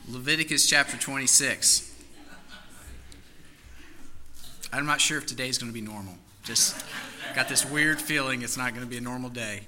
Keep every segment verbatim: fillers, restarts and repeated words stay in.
Leviticus chapter twenty-six. I'm not sure if today's going to be normal. Just got this weird feeling it's not going to be a normal day.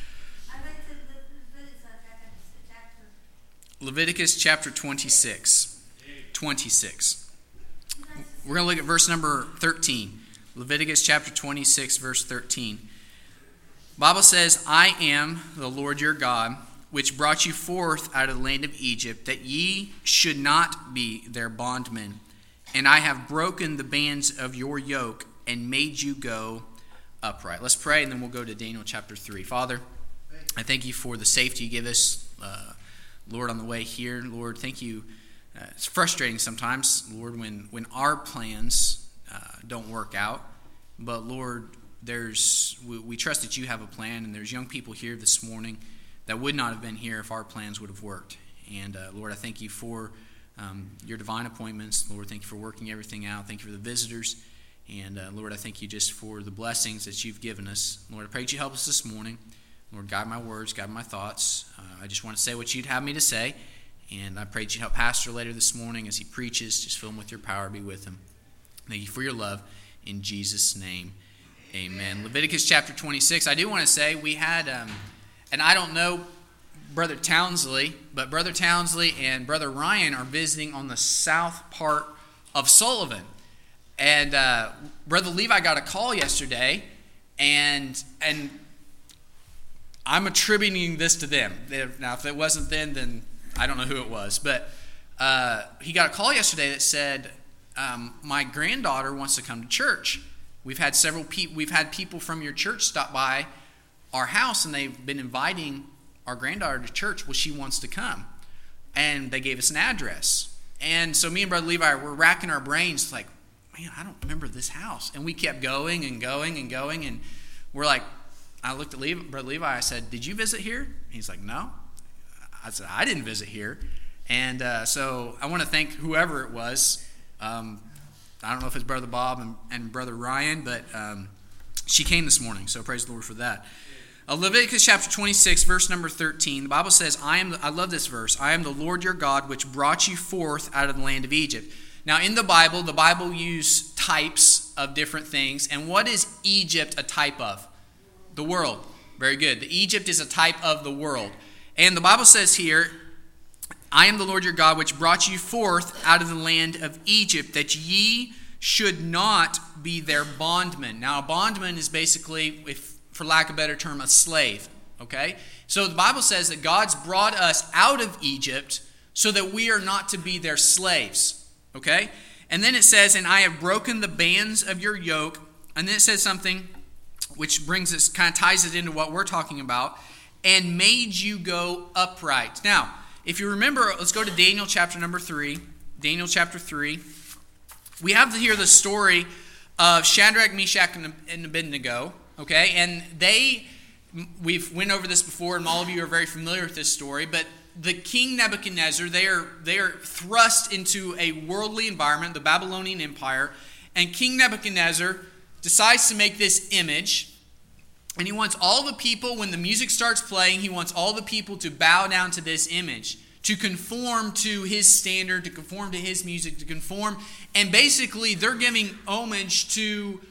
Leviticus chapter twenty-six. twenty-six. We're going to look at verse number thirteen. Leviticus chapter twenty-six, verse thirteen. The Bible says, I am the Lord your God, which brought you forth out of the land of Egypt, that ye should not be their bondmen. And I have broken the bands of your yoke and made you go upright. Let's pray, and then we'll go to Daniel chapter three. Father, I thank you for the safety you give us, uh, Lord, on the way here. Lord, thank you. Uh, it's frustrating sometimes, Lord, when, when our plans uh, don't work out. But, Lord, there's we, we trust that you have a plan, and there's young people here this morning that would not have been here if our plans would have worked. And, uh, Lord, I thank you for um, your divine appointments. Lord, thank you for working everything out. Thank you for the visitors. And, uh, Lord, I thank you just for the blessings that you've given us. Lord, I pray that you help us this morning. Lord, guide my words, guide my thoughts. Uh, I just want to say what you'd have me to say. And I pray that you help Pastor later this morning as he preaches. Just fill him with your power. Be with him. Thank you for your love. In Jesus' name, amen. Leviticus chapter twenty-six. I do want to say we had, um, and I don't know Brother Townsley, but Brother Townsley and Brother Ryan are visiting on the south part of Sullivan. And uh, Brother Levi got a call yesterday, and and I'm attributing this to them. Now, if it wasn't them, then I don't know who it was. But uh, he got a call yesterday that said, um, my granddaughter wants to come to church. We've had several people, we've had people from your church stop by our house, and they've been inviting our granddaughter to church. Well, she wants to come. And they gave us an address. And so me and Brother Levi were racking our brains like, man, I don't remember this house. And we kept going and going and going. And we're like, I looked at Levi, Brother Levi, I said, did you visit here? And he's like, no. I said, I didn't visit here. And uh, so I want to thank whoever it was. Um, I don't know if it's Brother Bob and, and Brother Ryan, but um, she came this morning. So praise the Lord for that. Uh, Leviticus chapter twenty-six, verse number thirteen. The Bible says, I am. The, I love this verse. I am the Lord your God, which brought you forth out of the land of Egypt. Now, in the Bible, the Bible uses types of different things. And what is Egypt a type of? The world. Very good. The Egypt is a type of the world. And the Bible says here, I am the Lord your God, which brought you forth out of the land of Egypt, that ye should not be their bondmen. Now, a bondman is basically, if for lack of a better term, a slave. Okay? So the Bible says that God's brought us out of Egypt so that we are not to be their slaves. Okay? And then it says, and I have broken the bands of your yoke. And then it says something which brings us, kind of ties it into what we're talking about, and made you go upright. Now, if you remember, let's go to Daniel chapter number three. Daniel chapter three. We have here the story of Shadrach, Meshach, and Abednego. Okay, and they, we've went over this before, and all of you are very familiar with this story, but the king Nebuchadnezzar, they are, they are thrust into a worldly environment, the Babylonian Empire, and King Nebuchadnezzar decides to make this image. And he wants all the people, when the music starts playing, he wants all the people to bow down to this image, to conform to his standard, to conform to his music, to conform. And basically, they're giving homage to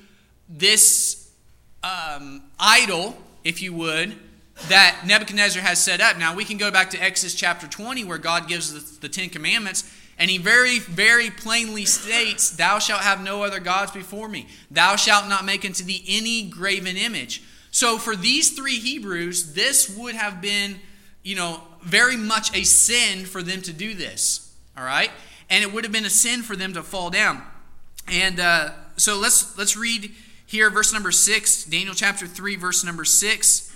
this um, idol, if you would, that Nebuchadnezzar has set up. Now, we can go back to Exodus chapter twenty, where God gives the, the Ten Commandments, and he very, very plainly states, thou shalt have no other gods before me. Thou shalt not make unto thee any graven image. So for these three Hebrews, this would have been, you know, very much a sin for them to do this. All right? And it would have been a sin for them to fall down. And uh, so let's let's read here verse number six, Daniel chapter three, verse number six.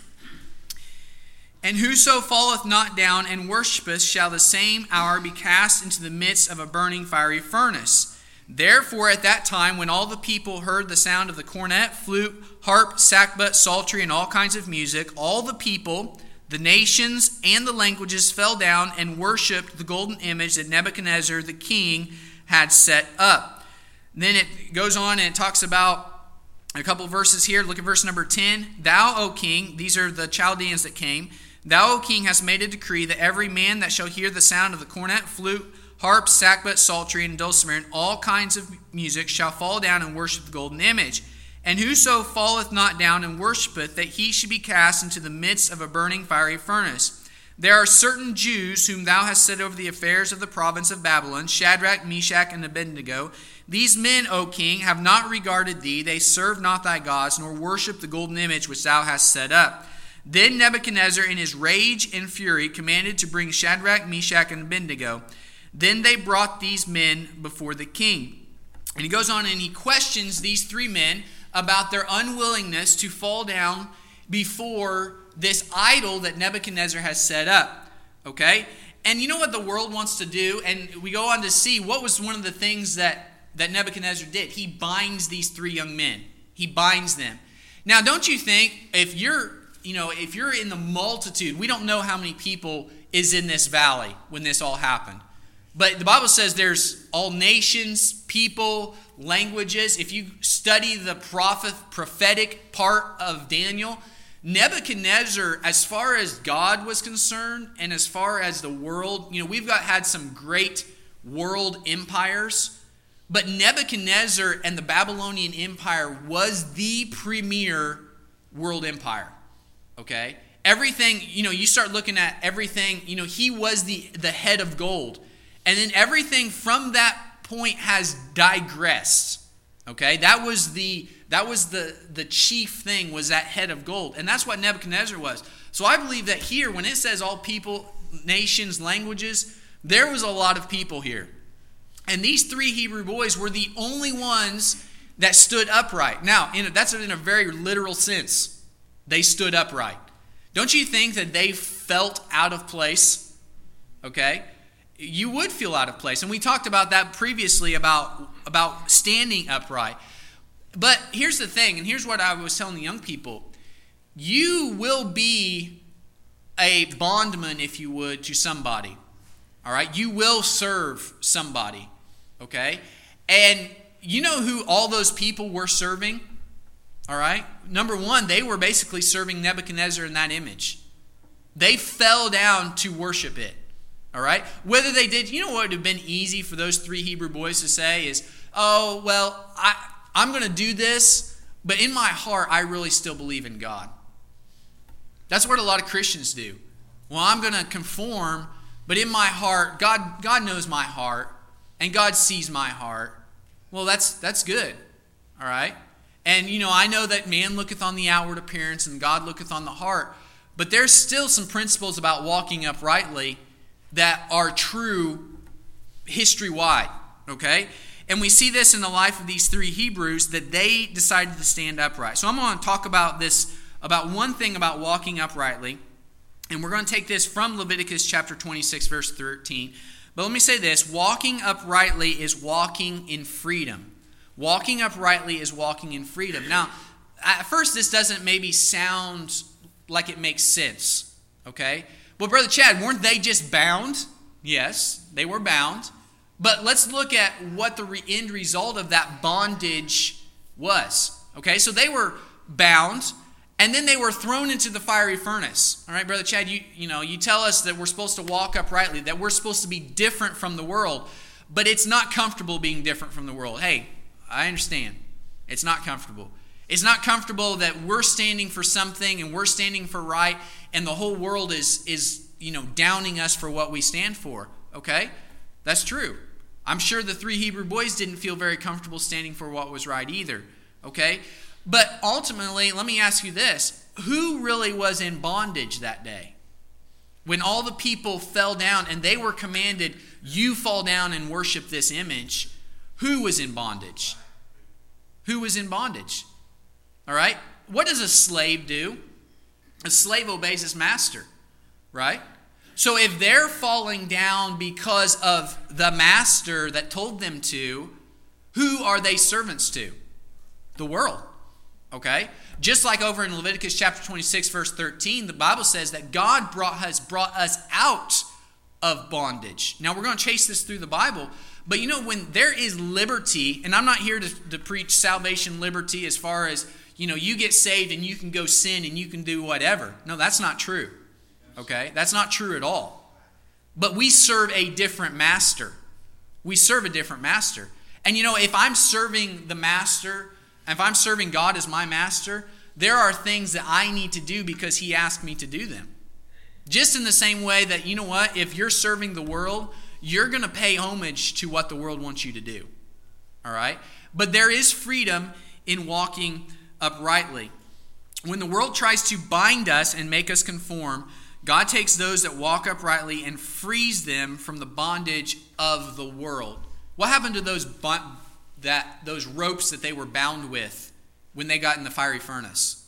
And whoso falleth not down and worshipeth shall the same hour be cast into the midst of a burning fiery furnace. Therefore, at that time, when all the people heard the sound of the cornet, flute, harp, sackbut, psaltery, and all kinds of music, all the people, the nations, and the languages fell down and worshipped the golden image that Nebuchadnezzar the king had set up. Then it goes on and it talks about a couple of verses here. Look at verse number ten. Thou, O king, these are the Chaldeans that came. Thou, O king, hast made a decree that every man that shall hear the sound of the cornet, flute, harp, sackbut, psaltery, and dulcimer, and all kinds of music shall fall down and worship the golden image. And whoso falleth not down and worshipeth, that he should be cast into the midst of a burning fiery furnace. There are certain Jews whom thou hast set over the affairs of the province of Babylon, Shadrach, Meshach, and Abednego. These men, O king, have not regarded thee. They serve not thy gods, nor worship the golden image which thou hast set up. Then Nebuchadnezzar, in his rage and fury, commanded to bring Shadrach, Meshach, and Abednego. Then they brought these men before the king. And he goes on and he questions these three men about their unwillingness to fall down before this idol that Nebuchadnezzar has set up. Okay? And you know what the world wants to do? And we go on to see what was one of the things that, that Nebuchadnezzar did. He binds these three young men. He binds them. Now, don't you think if you're, you know, if you're in the multitude, we don't know how many people is in this valley when this all happened. But the Bible says there's all nations, people, languages. If you study the prophet, prophetic part of Daniel, Nebuchadnezzar, as far as God was concerned and as far as the world, you know, we've got had some great world empires, but Nebuchadnezzar and the Babylonian Empire was the premier world empire. Okay? Everything, you know, you start looking at everything, you know, he was the, the head of gold. And then everything from that point has digressed. Okay? That was the that was the, the chief thing, was that head of gold. And that's what Nebuchadnezzar was. So I believe that here, when it says all people, nations, languages, there was a lot of people here. And these three Hebrew boys were the only ones that stood upright. Now, in a, that's in a very literal sense. They stood upright. Don't you think that they felt out of place? Okay? You would feel out of place. And we talked about that previously, about, about standing upright. But here's the thing, and here's what I was telling the young people. You will be a bondman, if you would, to somebody. All right? You will serve somebody. Okay? And you know who all those people were serving? All right? Number one, they were basically serving Nebuchadnezzar in that image. They fell down to worship it. All right? Whether they did, you know what would have been easy for those three Hebrew boys to say is, oh, well, I, I'm going to do this, but in my heart, I really still believe in God. That's what a lot of Christians do. Well, I'm going to conform, but in my heart, God, God knows my heart, and God sees my heart. Well, that's that's good. All right? And, you know, I know that man looketh on the outward appearance and God looketh on the heart, but there's still some principles about walking uprightly that are true history-wide, okay? And we see this in the life of these three Hebrews, that they decided to stand upright. So I'm going to talk about this, about one thing about walking uprightly, and we're going to take this from Leviticus chapter twenty-six, verse thirteen. But let me say this, walking uprightly is walking in freedom. Walking uprightly is walking in freedom. Now, at first this doesn't maybe sound like it makes sense, okay? Well, Brother Chad, weren't they just bound? Yes, they were bound. But let's look at what the re- end result of that bondage was. Okay, so they were bound, and then they were thrown into the fiery furnace. All right, Brother Chad, you, you know, you tell us that we're supposed to walk uprightly, that we're supposed to be different from the world, but it's not comfortable being different from the world. Hey, I understand. It's not comfortable. It's not comfortable that we're standing for something and we're standing for right, and the whole world is, is you know, downing us for what we stand for. Okay? That's true. I'm sure the three Hebrew boys didn't feel very comfortable standing for what was right either. Okay? But ultimately, let me ask you this. Who really was in bondage that day? When all the people fell down and they were commanded, you fall down and worship this image, who was in bondage? Who was in bondage? All right? What does a slave do? A slave obeys his master, right? So if they're falling down because of the master that told them to, who are they servants to? The world, okay? Just like over in Leviticus chapter twenty-six, verse thirteen, the Bible says that God brought, has brought us out of bondage. Now, we're going to chase this through the Bible, but you know, when there is liberty, and I'm not here to, to preach salvation liberty as far as, you know, you get saved and you can go sin and you can do whatever. No, that's not true. Okay? That's not true at all. But we serve a different master. We serve a different master. And you know, if I'm serving the master, if I'm serving God as my master, there are things that I need to do because he asked me to do them. Just in the same way that, you know what, if you're serving the world, you're going to pay homage to what the world wants you to do. All right? But there is freedom in walking uprightly. When the world tries to bind us and make us conform, God takes those that walk uprightly and frees them from the bondage of the world. What happened to those bu- that those ropes that they were bound with when they got in the fiery furnace?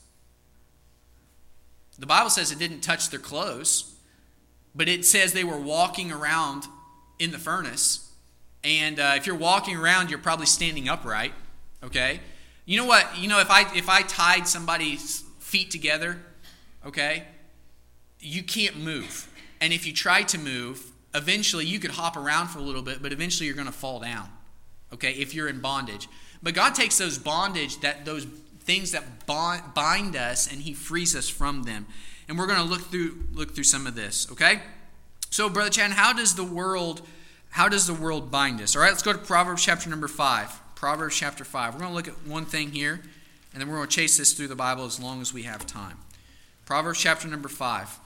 The Bible says it didn't touch their clothes, but it says they were walking around in the furnace. And uh, if you're walking around, you're probably standing upright. Okay, you know what? You know if I if I tied somebody's feet together, okay, you can't move. And if you try to move, eventually you could hop around for a little bit, but eventually you're going to fall down. Okay, if you're in bondage. But God takes those bondage, that those things that bond, bind us, and he frees us from them. And we're going to look through look through some of this. Okay, so Brother Chan, how does the world how does the world bind us? All right, let's go to Proverbs chapter number five. Proverbs chapter five. We're going to look at one thing here, and then we're going to chase this through the Bible as long as we have time. Proverbs chapter number five.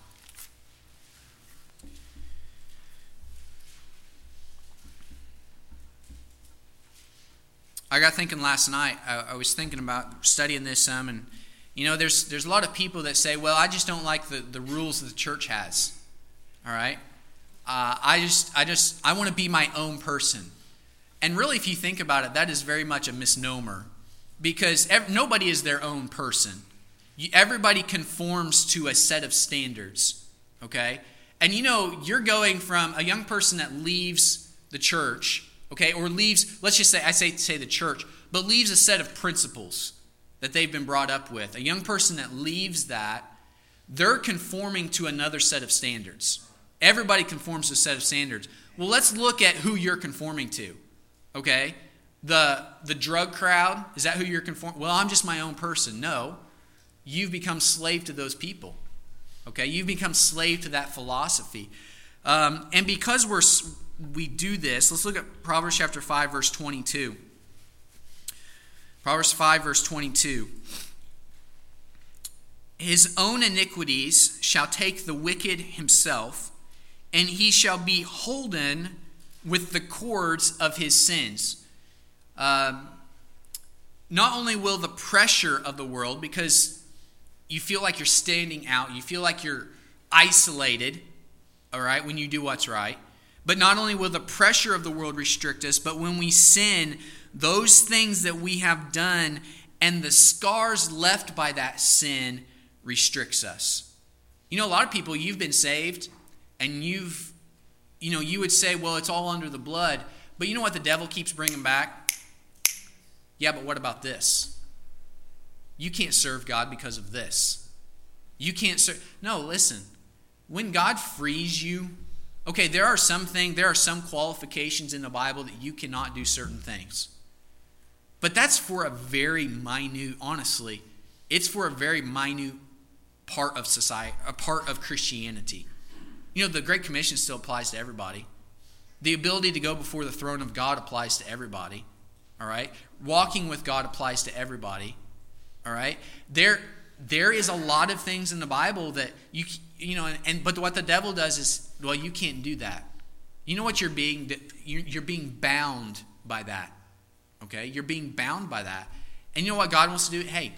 I got thinking last night, I, I was thinking about studying this some, and you know, there's there's a lot of people that say, well, I just don't like the, the rules that the church has. All right? Uh, I just, I just, I want to be my own person. And really, if you think about it, that is very much a misnomer, because ev- nobody is their own person. You, everybody conforms to a set of standards, okay? And you know, you're going from a young person that leaves the church, okay, or leaves, let's just say, I say, say the church, but leaves a set of principles that they've been brought up with. A young person that leaves that, they're conforming to another set of standards. Everybody conforms to a set of standards. Well, let's look at who you're conforming to. Okay, the the drug crowd, is that who you're conforming? Well, I'm just my own person. No, you've become slave to those people. Okay, you've become slave to that philosophy, um, and because we're we do this, let's look at Proverbs chapter five, verse twenty-two. Proverbs five, verse twenty-two. His own iniquities shall take the wicked himself, and he shall be holden with the cords of his sins. Um, not only will the pressure of the world, because you feel like you're standing out, you feel like you're isolated, all right, when you do what's right, but not only will the pressure of the world restrict us, but when we sin, those things that we have done and the scars left by that sin restricts us. You know, a lot of people, you've been saved, and you've You know, you would say, well, it's all under the blood. But you know what the devil keeps bringing back? Yeah, but what about this? You can't serve God because of this. You can't serve. No, listen. When God frees you, okay, there are some things, there are some qualifications in the Bible that you cannot do certain things. But that's for a very minute, honestly, it's for a very minute part of society, a part of Christianity. You know, the Great Commission still applies to everybody. The ability to go before the throne of God applies to everybody. All right? Walking with God applies to everybody. All right? There, there is a lot of things in the Bible that you, you know, and but what the devil does is, well, you can't do that. You know what you're being, you're being bound by that. Okay? You're being bound by that. And you know what God wants to do? Hey,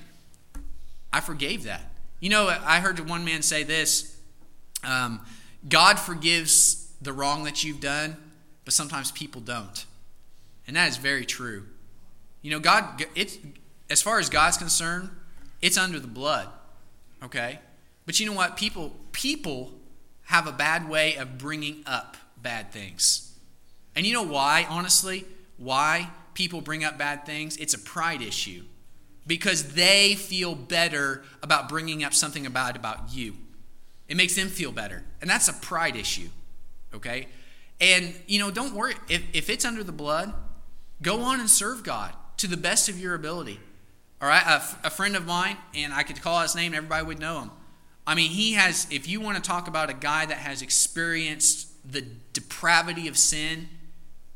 I forgave that. You know, I heard one man say this, um, God forgives the wrong that you've done, but sometimes people don't. And that is very true. You know, God, it's, as far as God's concerned, it's under the blood. Okay? But you know what? People, people have a bad way of bringing up bad things. And you know why, honestly? Why people bring up bad things? It's a pride issue. Because they feel better about bringing up something bad about you. It makes them feel better. And that's a pride issue. Okay? And, you know, don't worry. If, if it's under the blood, go on and serve God to the best of your ability. All right? A, a friend of mine, and I could call his name, everybody would know him. I mean, he has, if you want to talk about a guy that has experienced the depravity of sin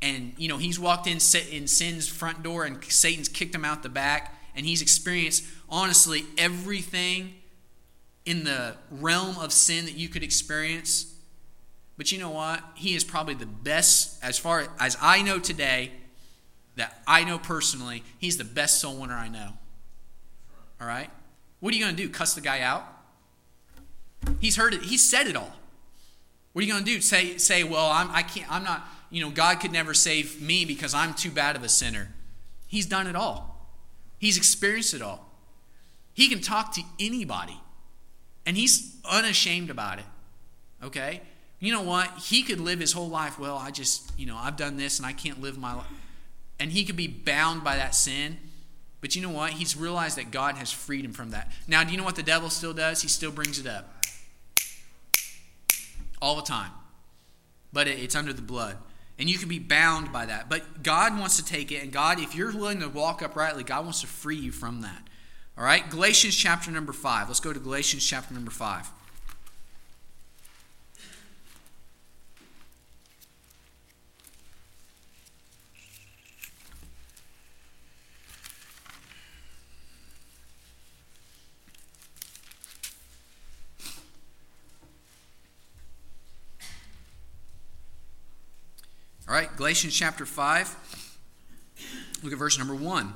and you know he's walked in in sin's front door and Satan's kicked him out the back, and he's experienced honestly everything in the realm of sin that you could experience. But you know what? He is probably the best, as far as I know today, that I know personally, he's the best soul winner I know. All right? What are you going to do? Cuss the guy out? He's heard it. He said it all. What are you going to do? Say, say, well, I'm, I can't, I'm not, you know, God could never save me because I'm too bad of a sinner. He's done it all. He's experienced it all. He can talk to anybody, and he's unashamed about it. Okay? You know what? He could live his whole life, well, I just, you know, I've done this and I can't live my life. And he could be bound by that sin. But you know what? He's realized that God has freed him from that. Now, do you know what the devil still does? He still brings it up. All the time. But it's under the blood. And you can be bound by that. But God wants to take it. And God, if you're willing to walk uprightly, God wants to free you from that. All right? Galatians chapter number five. Let's go to Galatians chapter number five. All right, Galatians chapter five, look at verse number one.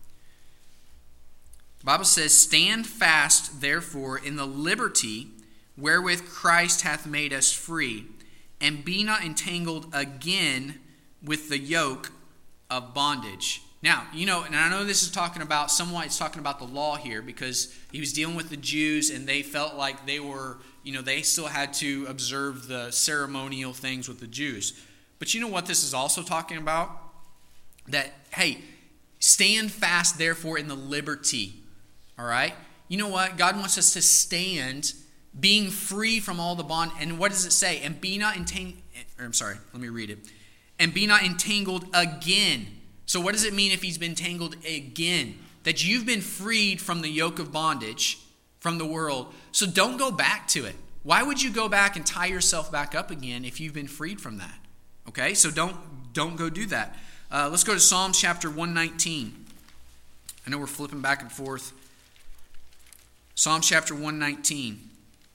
The Bible says, "Stand fast, therefore, in the liberty wherewith Christ hath made us free, and be not entangled again with the yoke of bondage." Now, you know, and I know this is talking about, somewhat it's talking about the law here, because he was dealing with the Jews, and they felt like they were, you know, they still had to observe the ceremonial things with the Jews. But you know what this is also talking about? That, hey, stand fast, therefore, in the liberty. All right? You know what? God wants us to stand being free from all the bond. And what does it say? And be not entangled. I'm sorry, let me read it. And be not entangled again. So what does it mean if he's been tangled again? That you've been freed from the yoke of bondage from the world. So don't go back to it. Why would you go back and tie yourself back up again if you've been freed from that? Okay, so don't don't go do that. Uh, let's go to Psalms chapter one nineteen. I know we're flipping back and forth. Psalms chapter one nineteen.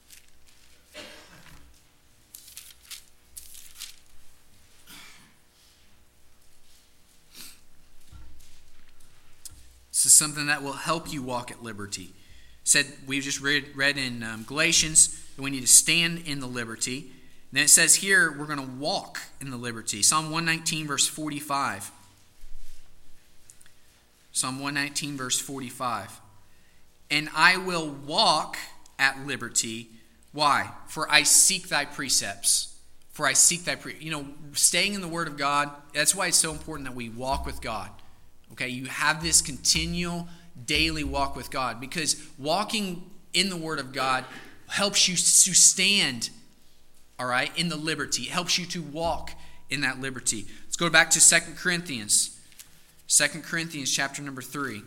This is something that will help you walk at liberty. It said we've just read, read in um, Galatians that we need to stand in the liberty. Then it says here we're going to walk in the liberty. Psalm one nineteen verse forty-five. Psalm one nineteen verse forty-five. "And I will walk at liberty." Why? "For I seek thy precepts." For I seek thy pre. You know, staying in the Word of God, that's why it's so important that we walk with God. Okay, you have this continual daily walk with God, because walking in the Word of God helps you to stand, all right, in the liberty. It helps you to walk in that liberty. Let's go back to Second Corinthians. Second Corinthians chapter number three.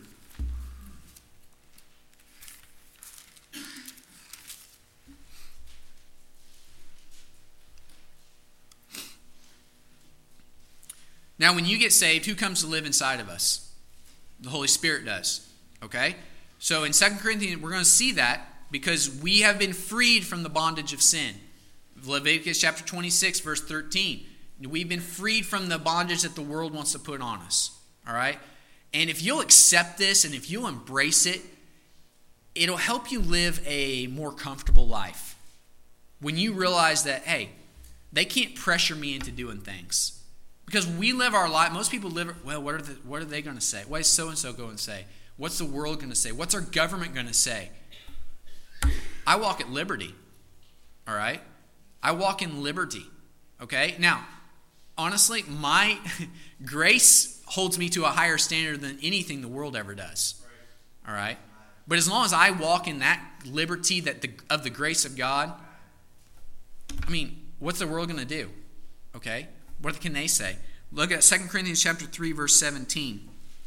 Now, when you get saved, who comes to live inside of us? The Holy Spirit does. Okay? So in Second Corinthians, we're going to see that because we have been freed from the bondage of sin. Leviticus chapter twenty-six, verse thirteen. We've been freed from the bondage that the world wants to put on us. All right? And if you'll accept this and if you'll embrace it, it'll help you live a more comfortable life. When you realize that, hey, they can't pressure me into doing things. Because we live our life, most people live, well, what are, the, what are they going to say? What is so-and-so going to say? What's the world going to say? What's our government going to say? I walk at liberty. All right? I walk in liberty. Okay? Now, honestly, my grace holds me to a higher standard than anything the world ever does. All right? But as long as I walk in that liberty that the, of the grace of God, I mean, what's the world going to do? Okay? What can they say? Look at Second Corinthians chapter three, verse seventeen.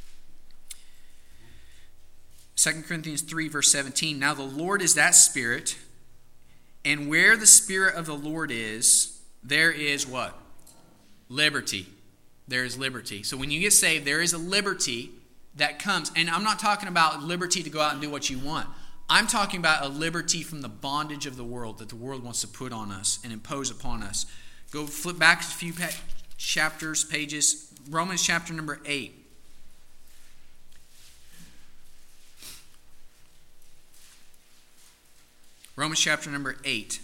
Second Corinthians three, verse seventeen. "Now the Lord is that Spirit, and where the Spirit of the Lord is, there is" what? Liberty. there is liberty. So when you get saved, there is a liberty that comes. And I'm not talking about liberty to go out and do what you want. I'm talking about a liberty from the bondage of the world that the world wants to put on us and impose upon us. Go flip back a few pa- chapters, pages. Romans chapter number eight. Romans chapter number eight.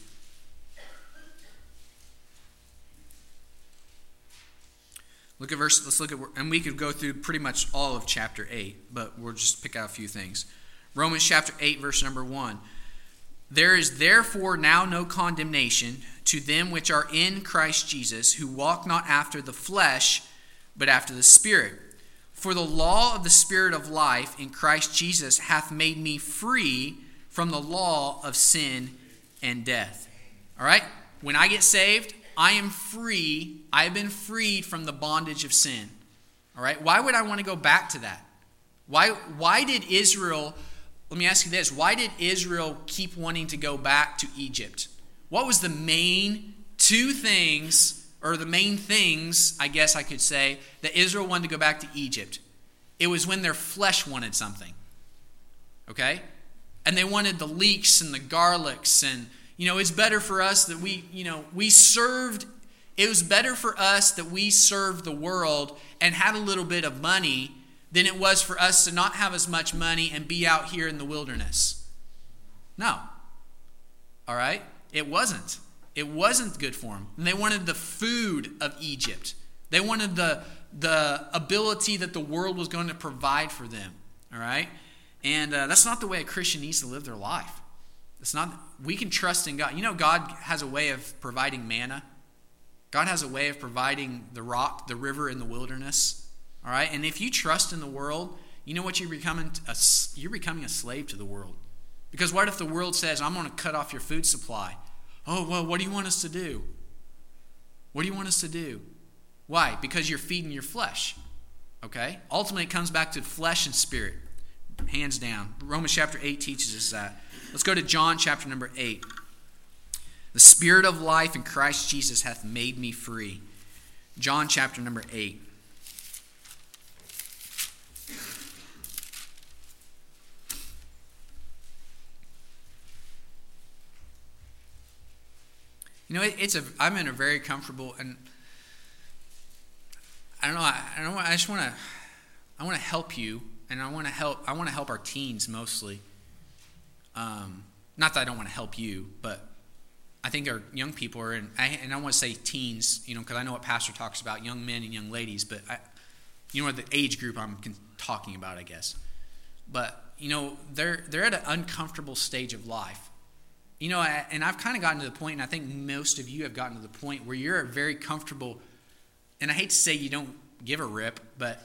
Look at verse, let's look at, and we could go through pretty much all of chapter eight, but we'll just pick out a few things. Romans chapter eight, verse number one. There is therefore now no condemnation to them which are in Christ Jesus, who walk not after the flesh, but after the Spirit. For the law of the Spirit of life in Christ Jesus hath made me free from the law of sin and death. All right? When I get saved, I am free. I have been freed from the bondage of sin. All right? Why would I want to go back to that? Why, why did Israel, let me ask you this, why did Israel keep wanting to go back to Egypt? What was the main two things, or the main things, I guess I could say, that Israel wanted to go back to Egypt? It was when their flesh wanted something. Okay? And they wanted the leeks and the garlics, and you know, it's better for us that we, you know, we served, it was better for us that we served the world and had a little bit of money than it was for us to not have as much money and be out here in the wilderness. No. All right? It wasn't. It wasn't good for them. And they wanted the food of Egypt. They wanted the, the ability that the world was going to provide for them. All right? And uh, that's not the way a Christian needs to live their life. It's not. We can trust in God. You know, God has a way of providing manna. God has a way of providing the rock, the river in the wilderness. All right? And if you trust in the world, you know what you're becoming? A, you're becoming a slave to the world. Because what if the world says, I'm going to cut off your food supply? Oh, well, what do you want us to do? What do you want us to do? Why? Because you're feeding your flesh. Okay? Ultimately, it comes back to flesh and spirit. Hands down. Romans chapter eight teaches us that. Let's go to John chapter number eight. The Spirit of life in Christ Jesus hath made me free. John chapter number eight. You know, it, it's a. I'm in a very comfortable, and I don't know. I, I don't. I just want to. I want to help you, and I want to help. I want to help our teens mostly. Um, not that I don't want to help you, but I think our young people are in, I, and I want to say teens, you know, because I know what Pastor talks about, young men and young ladies, but I, you know what the age group I'm talking about, I guess. But, you know, they're they're at an uncomfortable stage of life. You know, I, and I've kind of gotten to the point, and I think most of you have gotten to the point where you're very comfortable, and I hate to say you don't give a rip, but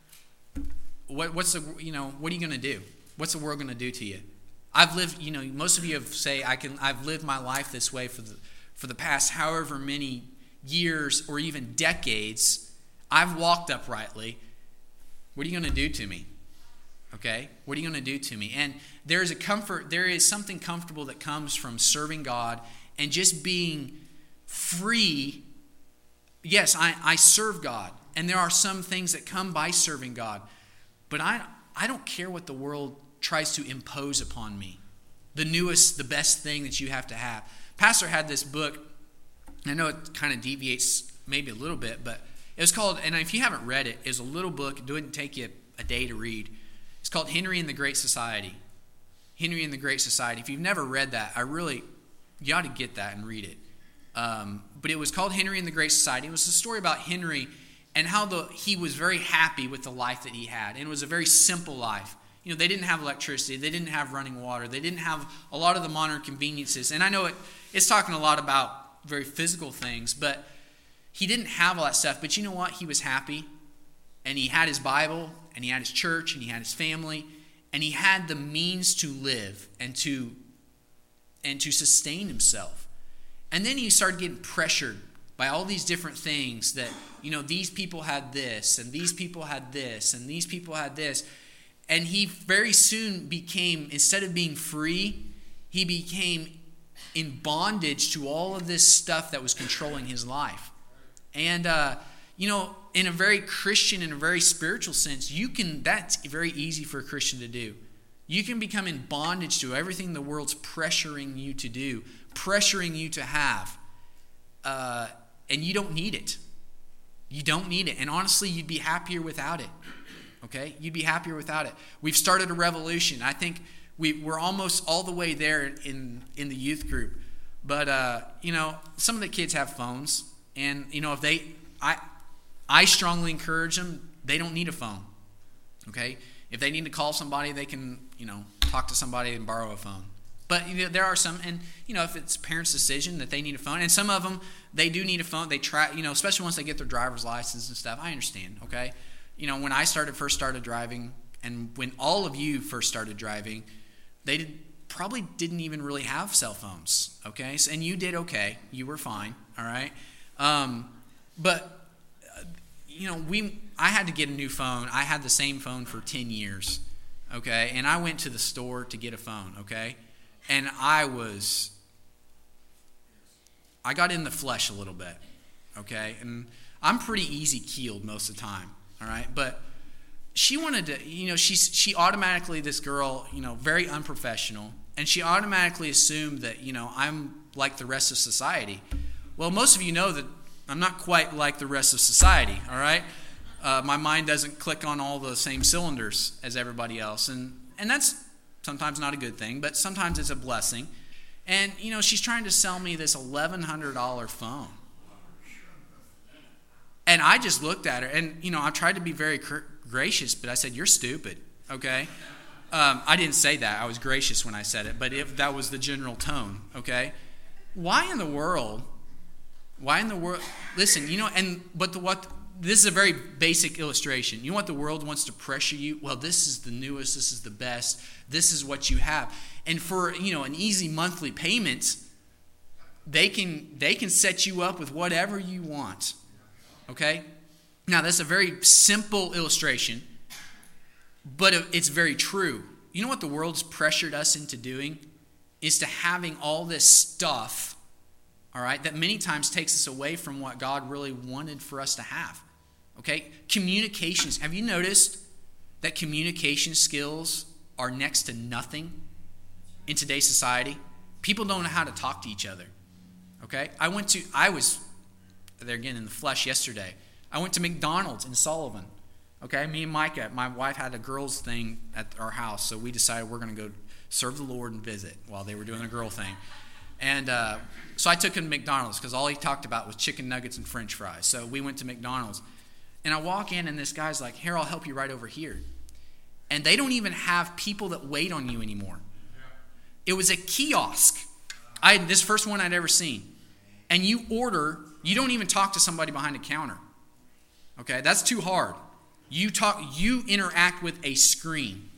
what, what's the, you know, what are you going to do? What's the world going to do to you? I've lived, you know, most of you have say I can. I've lived my life this way for the for the past however many years or even decades. I've walked uprightly. What are you going to do to me? Okay, what are you going to do to me? And there is a comfort. There is something comfortable that comes from serving God and just being free. Yes, I, I serve God, and there are some things that come by serving God, but I I don't care what the world tries to impose upon me. The newest, the best thing that you have to have. Pastor had this book. I know it kind of deviates maybe a little bit, but it was called, and if you haven't read it, it's a little book. It didn't take you a day to read. It's called Henry and the Great Society. Henry and the Great Society. If you've never read that, I really, you ought to get that and read it. Um, but it was called Henry and the Great Society. It was a story about Henry and how the he was very happy with the life that he had. And it was a very simple life. You know, they didn't have electricity. They didn't have running water. They didn't have a lot of the modern conveniences. And I know it, it's talking a lot about very physical things, but he didn't have all that stuff. But you know what? He was happy. And he had his Bible, and he had his church, and he had his family, and he had the means to live and to, and to sustain himself. And then he started getting pressured by all these different things that, you know, these people had this, and these people had this, and these people had this. And he very soon became, instead of being free, he became in bondage to all of this stuff that was controlling his life. And, uh, you know, in a very Christian, in a very spiritual sense, you can, that's very easy for a Christian to do. You can become in bondage to everything the world's pressuring you to do, pressuring you to have, uh, and you don't need it. You don't need it. And honestly, you'd be happier without it. Okay? You'd be happier without it. We've started a revolution. I think we, we're almost all the way there in, in the youth group. But, uh, you know, some of the kids have phones. And, you know, if they, I, I strongly encourage them, they don't need a phone. Okay? If they need to call somebody, they can, you know, talk to somebody and borrow a phone. But you know, there are some, and, you know, if it's parents' decision that they need a phone, and some of them, they do need a phone. They try, you know, especially once they get their driver's license and stuff. I understand, okay? You know, when I started, first started driving, and when all of you first started driving, they did, probably didn't even really have cell phones, okay? So, and you did okay. You were fine, all right? Um, but, uh, you know, we, I had to get a new phone. I had the same phone for ten years, okay? And I went to the store to get a phone, okay? And I was, I got in the flesh a little bit, okay? And I'm pretty easy-keeled most of the time, all right? But she wanted to, you know, she's, she automatically, this girl, you know, very unprofessional, and she automatically assumed that, you know, I'm like the rest of society. Well, most of you know that I'm not quite like the rest of society, all right? Uh, my mind doesn't click on all the same cylinders as everybody else, and, and that's sometimes not a good thing, but sometimes it's a blessing. And, you know, she's trying to sell me this eleven hundred dollars phone. And I just looked at her, and, you know, I tried to be very cr- gracious, but I said, "You're stupid," okay? Um, I didn't say that. I was gracious when I said it, but if that was the general tone, okay? Why in the world, why in the world, listen, you know, and, but the what, this is a very basic illustration. You know what the world wants to pressure you? Well, this is the newest, this is the best, this is what you have. And for, you know, an easy monthly payment, they can they can set you up with whatever you want. Okay? Now, that's a very simple illustration, but it's very true. You know what the world's pressured us into doing? Is to having all this stuff, all right, that many times takes us away from what God really wanted for us to have. Okay? Communications. Have you noticed that communication skills are next to nothing in today's society? People don't know how to talk to each other. Okay? I went to, I was, there again in the flesh yesterday. I went to McDonald's in Sullivan. Okay? Me and Micah, my wife had a girls' thing at our house, so we decided we're going to go serve the Lord and visit while they were doing a girl thing. And uh, so I took him to McDonald's because all he talked about was chicken nuggets and French fries. So we went to McDonald's. And I walk in, and this guy's like, "Here, I'll help you right over here." And they don't even have people that wait on you anymore. It was a kiosk. I this first one I'd ever seen. And you order, you don't even talk to somebody behind a counter. Okay, that's too hard. You talk, you interact with a screen.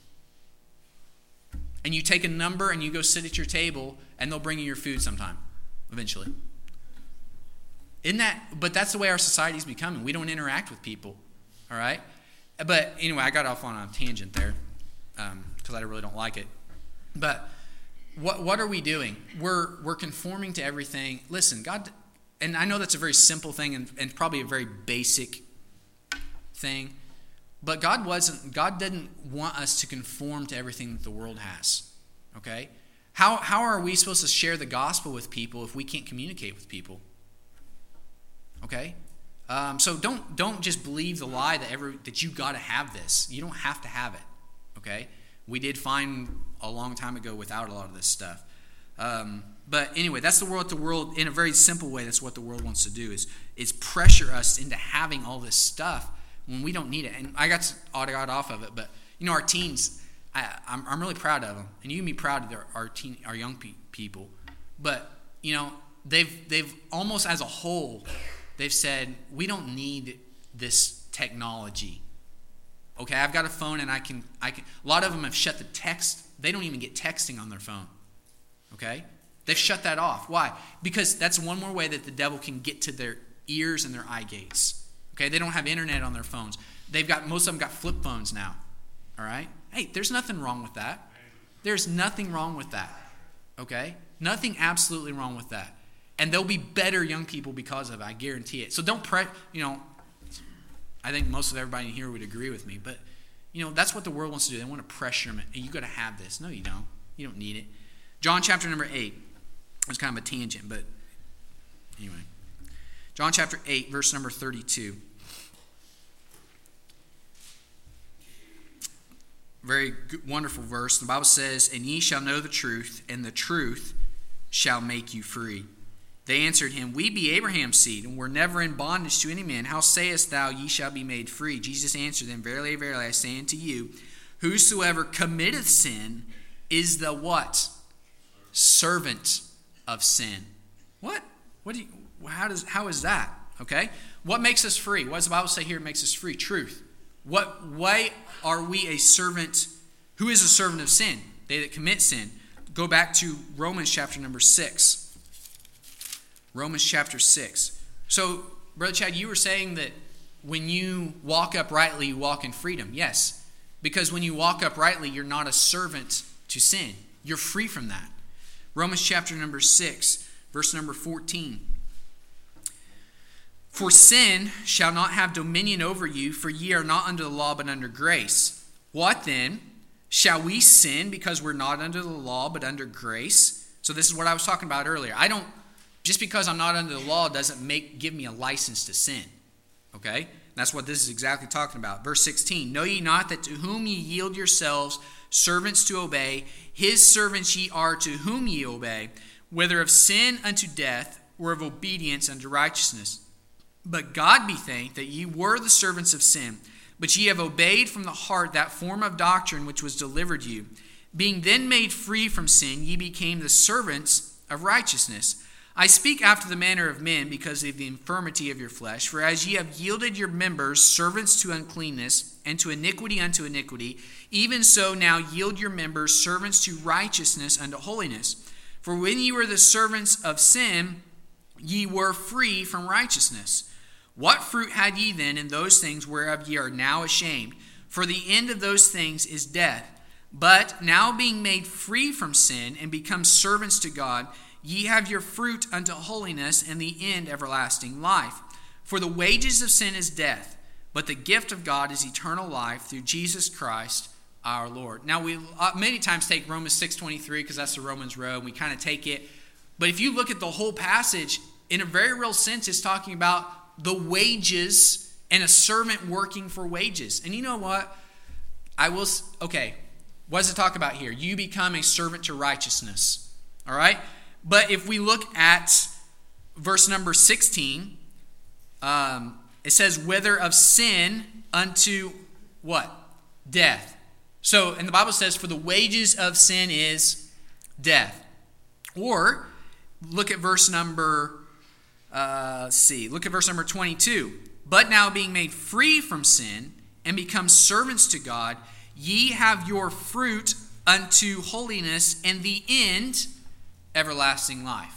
And you take a number and you go sit at your table, and they'll bring you your food sometime, eventually. Isn't that, but that's the way our society's becoming. We don't interact with people, all right? But anyway, I got off on a tangent there because um, I really don't like it. But what what are we doing? We're we're conforming to everything. Listen, God, and I know that's a very simple thing and, and probably a very basic thing, but God wasn't. God didn't want us to conform to everything that the world has. Okay, how how are we supposed to share the gospel with people if we can't communicate with people? Okay, um, so don't don't just believe the lie that every that you got to have this. You don't have to have it. Okay, we did find a long time ago without a lot of this stuff. Um, but anyway, that's the world. The world, in a very simple way, that's what the world wants to do is is pressure us into having all this stuff when we don't need it. And I got I got off of it, but you know, our teens, I, I'm I'm really proud of them, and you can be proud of their, our teen our young pe- people. But you know, they've they've almost as a whole. They've said, we don't need this technology. Okay, I've got a phone and I can, I can. A lot of them have shut the text. They don't even get texting on their phone. Okay? They've shut that off. Why? Because that's one more way that the devil can get to their ears and their eye gates. Okay? They don't have internet on their phones. They've got, most of them got flip phones now. All right? Hey, there's nothing wrong with that. There's nothing wrong with that. Okay? Nothing absolutely wrong with that. And there'll be better young people because of it. I guarantee it. So don't pre- you know, I think most of everybody here would agree with me. But, you know, that's what the world wants to do. They want to pressure them. Hey, you got to have this. No, you don't. You don't need it. John chapter number eight. It's kind of a tangent, but anyway. John chapter eight, verse number thirty-two. Very good, wonderful verse. The Bible says, "And ye shall know the truth, and the truth shall make you free." They answered him, "We be Abraham's seed, and were never in bondage to any man. How sayest thou, ye shall be made free?" Jesus answered them, "Verily, verily, I say unto you, whosoever committeth sin is the" what? "Servant of sin." What? What do you, how does how is that? Okay? What makes us free? What does the Bible say here makes us free? Truth. What why are we a servant? Who is a servant of sin? They that commit sin. Go back to Romans chapter number six. Romans chapter six. So, Brother Chad, you were saying that when you walk uprightly, you walk in freedom. Yes. Because when you walk uprightly, you're not a servant to sin. You're free from that. Romans chapter number six, verse number fourteen. "For sin shall not have dominion over you, for ye are not under the law, but under grace. What then? Shall we sin because we're not under the law, but under grace?" So this is what I was talking about earlier. I don't, just because I'm not under the law doesn't make give me a license to sin. Okay? That's what this is exactly talking about. Verse sixteen, "Know ye not that to whom ye yield yourselves servants to obey, his servants ye are to whom ye obey, whether of sin unto death, or of obedience unto righteousness. But God be thanked that ye were the servants of sin, but ye have obeyed from the heart that form of doctrine which was delivered you. Being then made free from sin, ye became the servants of righteousness. I speak after the manner of men because of the infirmity of your flesh. For as ye have yielded your members servants to uncleanness, and to iniquity unto iniquity, even so now yield your members servants to righteousness unto holiness. For when ye were the servants of sin, ye were free from righteousness. What fruit had ye then in those things whereof ye are now ashamed? For the end of those things is death. But now being made free from sin, and become servants to God, ye have your fruit unto holiness, and the end everlasting life. For the wages of sin is death, but the gift of God is eternal life through Jesus Christ our Lord." Now, we many times take Romans six twenty-three because that's the Romans road, and we kind of take it. But if you look at the whole passage, in a very real sense, it's talking about the wages and a servant working for wages. And you know what? I will, okay, what does it talk about here? You become a servant to righteousness. All right? But if we look at verse number sixteen, um, it says, "Whether of sin unto" what? Death. So, and the Bible says, "For the wages of sin is death." Or, look at verse number, uh, let's see, look at verse number twenty-two. "But now being made free from sin, and become servants to God, ye have your fruit unto holiness, and the end everlasting life."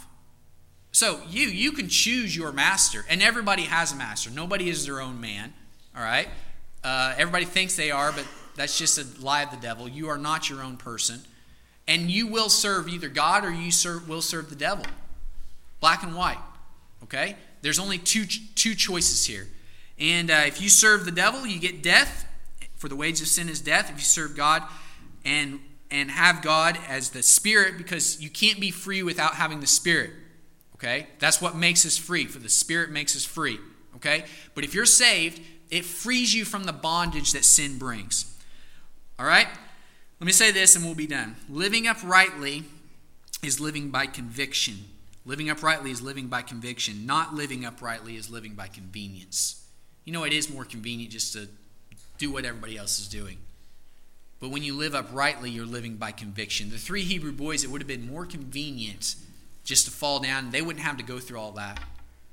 So you you can choose your master, and everybody has a master. Nobody is their own man. All right, uh, everybody thinks they are, but that's just a lie of the devil. You are not your own person, and you will serve either God or you serve, will serve the devil. Black and white. Okay, there's only two two choices here, and uh, if you serve the devil, you get death. For the wage of sin is death. If you serve God and and have God as the Spirit, because you can't be free without having the Spirit. Okay? That's what makes us free. For the Spirit makes us free. Okay? But if you're saved, it frees you from the bondage that sin brings. All right? Let me say this and we'll be done. Living uprightly is living by conviction. Living uprightly is living by conviction. Not living uprightly is living by convenience. You know, it is more convenient just to do what everybody else is doing. But when you live uprightly, you're living by conviction. The three Hebrew boys, it would have been more convenient just to fall down. They wouldn't have to go through all that.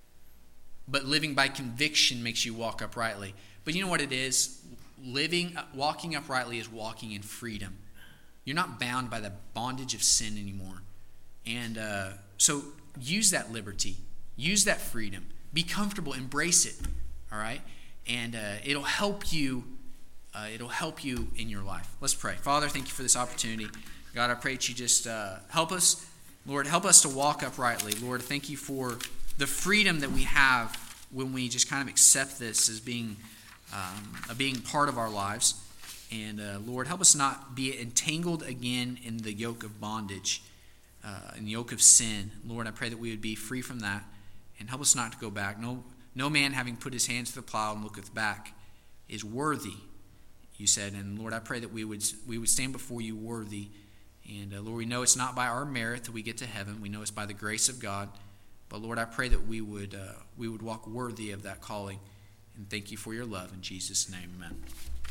But living by conviction makes you walk uprightly. But you know what it is? Living, walking uprightly is walking in freedom. You're not bound by the bondage of sin anymore. And uh, so use that liberty. Use that freedom. Be comfortable. Embrace it. All right? And uh, it'll help you. Uh, it'll help you in your life. Let's pray. Father, thank you for this opportunity. God, I pray that you just uh, help us. Lord, help us to walk uprightly. Lord, thank you for the freedom that we have when we just kind of accept this as being um, of being part of our lives. And uh, Lord, help us not be entangled again in the yoke of bondage, uh, in the yoke of sin. Lord, I pray that we would be free from that, and help us not to go back. No, no man having put his hands to the plow and looketh back is worthy, you said. And Lord, I pray that we would we would stand before you worthy. And uh, Lord, we know it's not by our merit that we get to heaven. We know it's by the grace of God. But Lord, I pray that we would uh, we would walk worthy of that calling. And thank you for your love. In Jesus' name, amen.